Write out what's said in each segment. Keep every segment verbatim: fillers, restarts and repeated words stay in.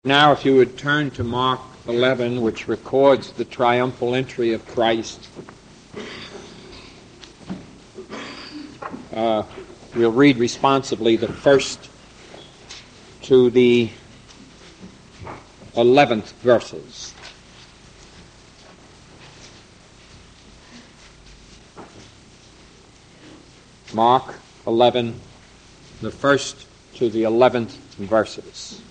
Now, if you would turn to Mark eleven, which records the triumphal entry of Christ, uh, we'll read responsively the first to the eleventh verses. Mark eleven, the first to the eleventh verses.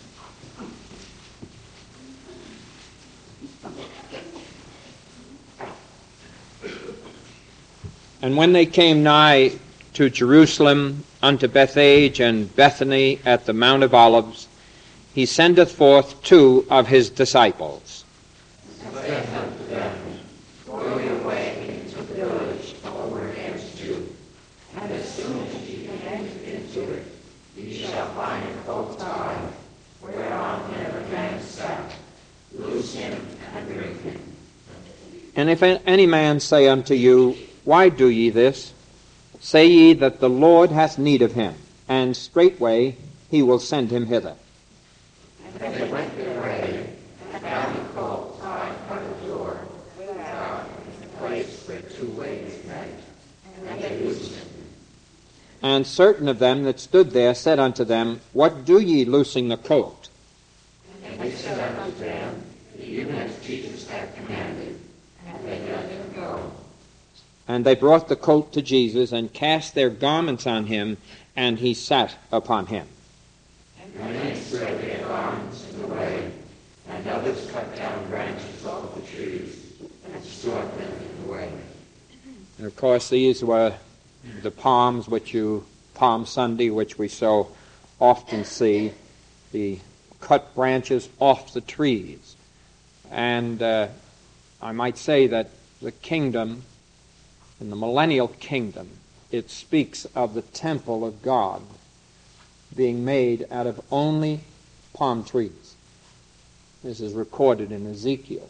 And when they came nigh to Jerusalem, unto Bethphage and Bethany at the Mount of Olives, he sendeth forth two of his disciples. And saith unto them, Go your way into the village over against you, and as soon as ye can enter into it, ye shall find a colt tied, whereon never man sat. Loose him and bring him. And if any man say unto you, Why do ye this? Say ye that the Lord hath need of him, and straightway he will send him hither. And they went their way, and found the colt tied by the door, without the place where two ways met, and they loosed him. And certain of them that stood there said unto them, What do ye loosing the colt? And they said unto them, Even as Jesus had commanded, and they let him go. And they brought the colt to Jesus, and cast their garments on him, and he sat upon him. And many spread their garments in the way, and others cut down branches off the trees, and stored them in the way. And of course these were the palms which you, Palm Sunday, which we so often see, the cut branches off the trees. And uh, I might say that the kingdom, in the millennial kingdom, it speaks of the temple of God being made out of only palm trees. This is recorded in Ezekiel.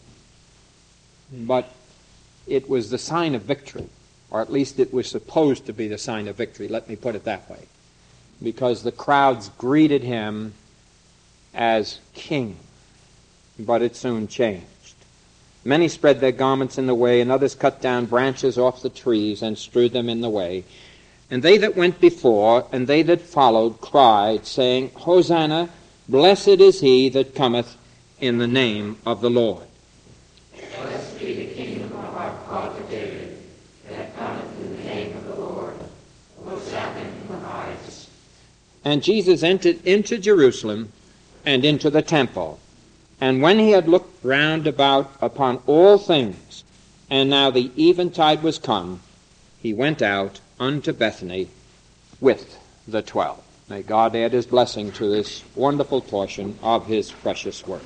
But it was the sign of victory, or at least it was supposed to be the sign of victory, let me put it that way, because the crowds greeted him as king, but it soon changed. Many spread their garments in the way, and others cut down branches off the trees and strewed them in the way. And they that went before, and they that followed, cried, saying, Hosanna, blessed is he that cometh in the name of the Lord. Blessed be the kingdom of our father David, that cometh in the name of the Lord. Hosanna in the highest. And Jesus entered into Jerusalem and into the temple. And when he had looked round about upon all things, and now the eventide was come, he went out unto Bethany with the twelve. May God add his blessing to this wonderful portion of his precious word.